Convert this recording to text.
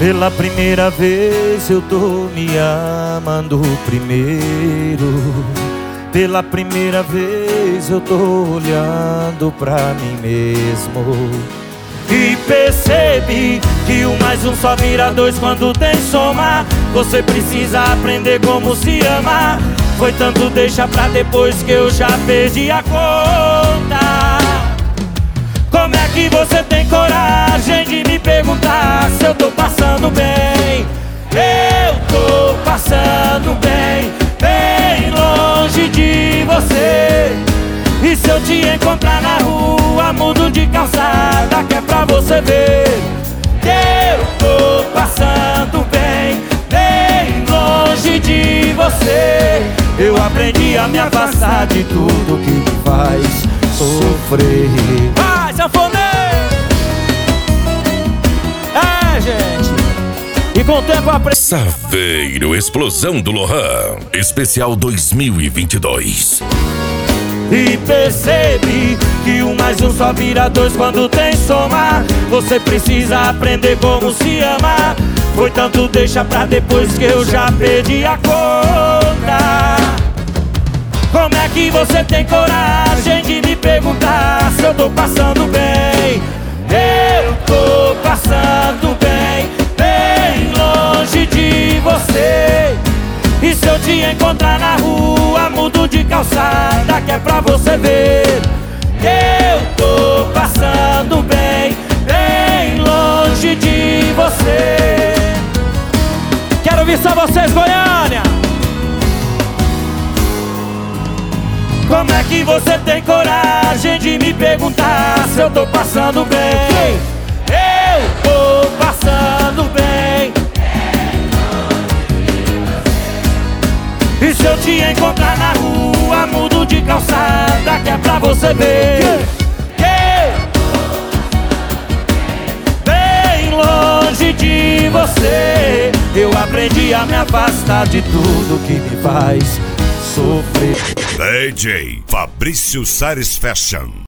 Pela primeira vez eu tô me amando primeiro. Pela primeira vez eu tô olhando pra mim mesmo e percebi que 1 mais 1 só vira 2 quando tem soma. Você precisa aprender como se ama. Foi tanto deixa pra depois que eu já perdi a conta. Como é que você tem coragem de me perguntar se eu tô passando bem? Eu tô passando bem, bem longe de você. E se eu te encontrar na rua, mudo de calçada, que é pra você ver. Eu tô passando bem, bem longe de você. Eu aprendi a me afastar de tudo que me faz sofrer. Vai, sanfoneiro! É, gente. E com o tempo aprendi. Saveiro Explosão do Lohan Especial 2022. E percebi que 1 mais 1 só vira 2 quando tem soma. Você precisa aprender como se ama. Foi tanto deixa pra depois que eu já perdi a conta. Como é que você tem coragem de me perguntar se eu tô passando bem? Eu tô passando bem, bem longe de você. E se eu te encontrar na rua, mudo de calçada, que é pra você ver. Eu tô passando bem, bem longe de você. Quero ouvir só vocês, Goiânia. Como é que você tem coragem de me perguntar se eu tô passando bem? Eu tô passando bem. E se eu te encontrar na rua, mudo de calçada, que é pra você ver. Bem longe de você. Eu aprendi a me afastar de tudo que me faz sofrer. DJ Fabrício Sares Fashion.